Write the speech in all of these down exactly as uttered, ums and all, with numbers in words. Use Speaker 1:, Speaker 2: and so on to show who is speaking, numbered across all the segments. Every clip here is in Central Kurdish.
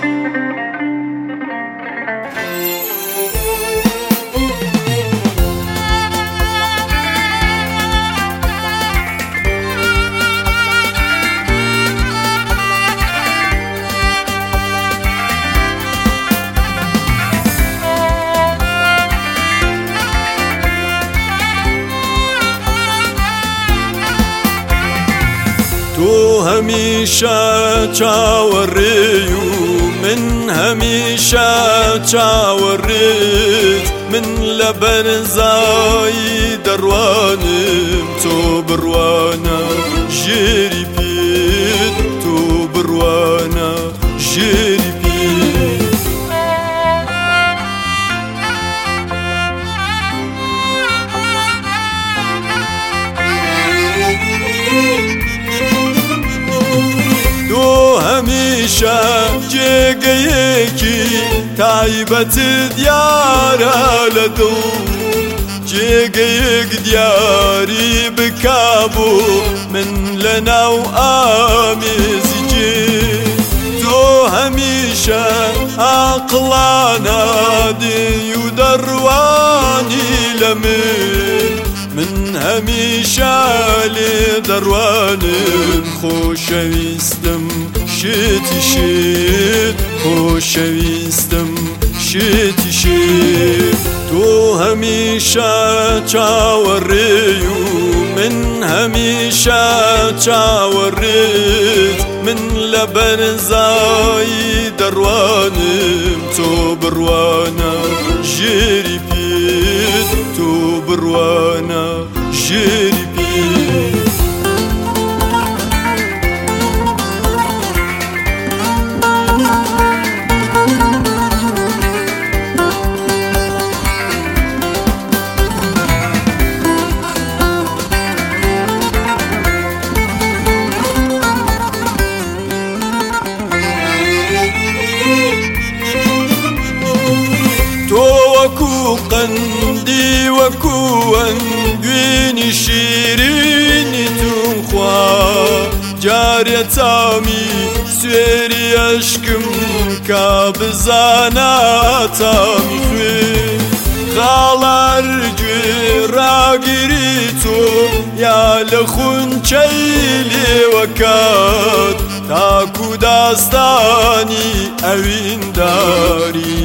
Speaker 1: تو همیشه چاوەڕێی و من هەمیشە چاوەڕێت من لە بەرزایی دەڕوانم تۆ بڕوانە ژێری پێت تۆ بڕوانە ژێری پێت هەمیشە جێگەیەکی تایبەت دیارە لە دڵ جێگەیەک دیاری بکابوو من لە ناو ئامێزی جێ تۆ هەمیشە عاقڵانە دێی و دەڕوانی لە من من هەمیشە لێ دەڕوانم خۆشەویستم شێتی شێت خۆشەویستم شێتی شێت تۆ هەمیشە چاوەڕێی و من هەمیشە چاوەڕێت من لە بەرزایی دەڕوانم تۆ بڕوانە ژێری پێت تۆ بڕوانە ژێری پێت وەکو قەندی وەکو ئەنگوێنی شیرینی تون خوا جارێ تامی سوێری ئەشکم کا بزانە تامی خوێ خاڵار گوێ ڕاگیری تۆ یا لە خونچەی لێوەکات تاکو داستانی ئەوینداری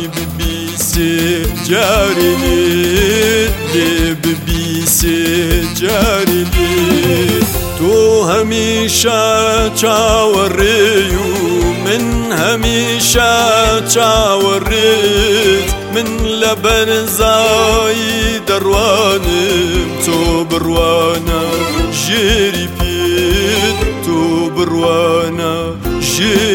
Speaker 1: جاری لێت لێ ببیسێ جاری لێت تۆ هەمیشە چاوەڕێی و من هەمیشە چاوەڕێت من لە بەرزایی دەڕوانم تۆ بڕوانە ژێری پێت تۆ بڕوانە ژێری